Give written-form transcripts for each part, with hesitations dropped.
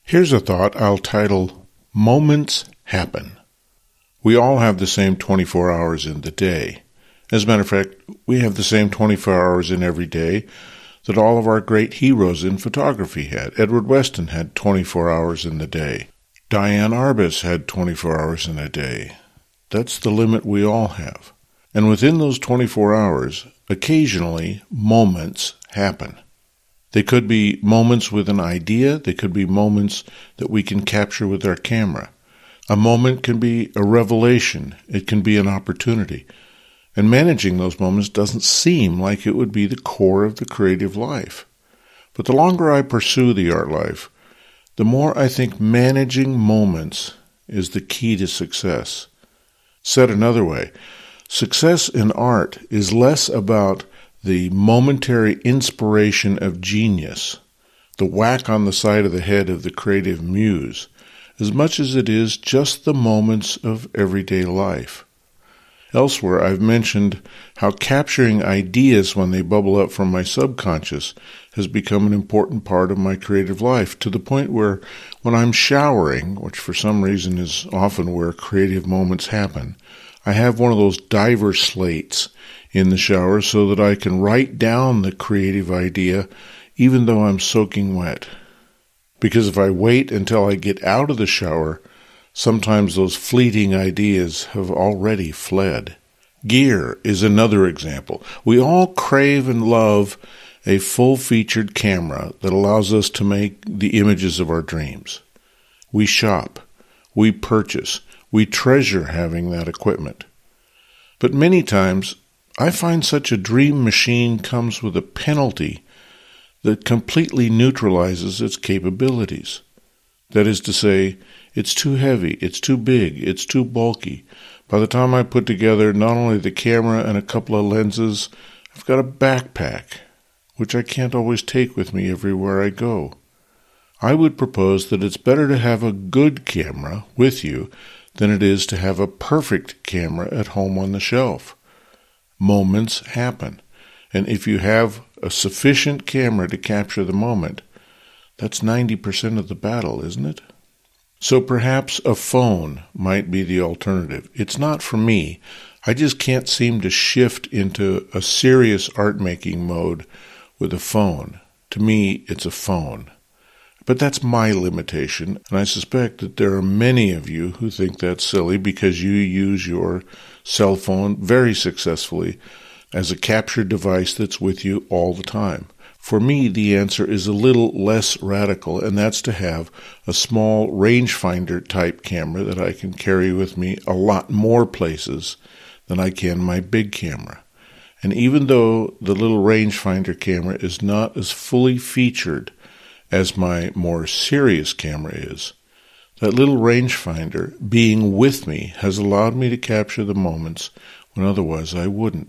Here's a thought I'll title, Moments Happen. We all have the same 24 hours in the day. As a matter of fact, we have the same 24 hours in every day that all of our great heroes in photography had. Edward Weston had 24 hours in the day. Diane Arbus had 24 hours in a day. That's the limit we all have. And within those 24 hours, occasionally, moments happen. They could be moments with an idea. They could be moments that we can capture with our camera. A moment can be a revelation. It can be an opportunity. And managing those moments doesn't seem like it would be the core of the creative life. But the longer I pursue the art life, the more I think managing moments is the key to success. Said another way, success in art is less about the momentary inspiration of genius, the whack on the side of the head of the creative muse, as much as it is just the moments of everyday life. Elsewhere, I've mentioned how capturing ideas when they bubble up from my subconscious has become an important part of my creative life, to the point where when I'm showering, which for some reason is often where creative moments happen, I have one of those diver slates in the shower so that I can write down the creative idea even though I'm soaking wet. Because if I wait until I get out of the shower, sometimes those fleeting ideas have already fled. Gear is another example. We all crave and love a full-featured camera that allows us to make the images of our dreams. We shop, we purchase, we treasure having that equipment. But many times, I find such a dream machine comes with a penalty that completely neutralizes its capabilities. That is to say, it's too heavy, it's too big, it's too bulky. By the time I put together not only the camera and a couple of lenses, I've got a backpack, which I can't always take with me everywhere I go. I would propose that it's better to have a good camera with you than it is to have a perfect camera at home on the shelf. Moments happen, and if you have a sufficient camera to capture the moment, that's 90% of the battle, isn't it? So perhaps a phone might be the alternative. It's not for me. I just can't seem to shift into a serious art-making mode with a phone. To me, it's a phone. But that's my limitation, and I suspect that there are many of you who think that's silly because you use your cell phone very successfully as a capture device that's with you all the time. For me, the answer is a little less radical, and that's to have a small rangefinder type camera that I can carry with me a lot more places than I can my big camera. And even though the little rangefinder camera is not as fully featured as my more serious camera is, that little rangefinder being with me has allowed me to capture the moments when otherwise I wouldn't.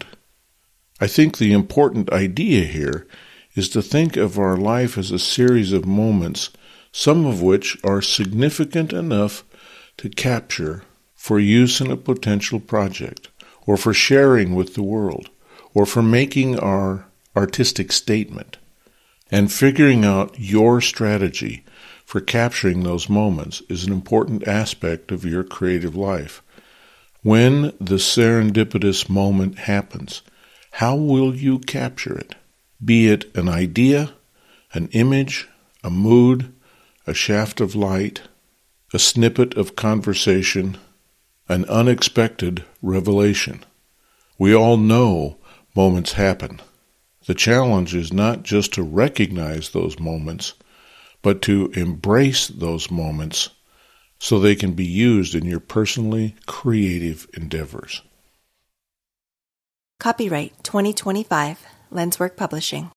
I think the important idea here is to think of our life as a series of moments, some of which are significant enough to capture for use in a potential project, or for sharing with the world, or for making our artistic statement. And figuring out your strategy for capturing those moments is an important aspect of your creative life. When the serendipitous moment happens, how will you capture it? Be it an idea, an image, a mood, a shaft of light, a snippet of conversation, an unexpected revelation. We all know moments happen. The challenge is not just to recognize those moments, but to embrace those moments so they can be used in your personally creative endeavors. Copyright 2025, Lenswork Publishing.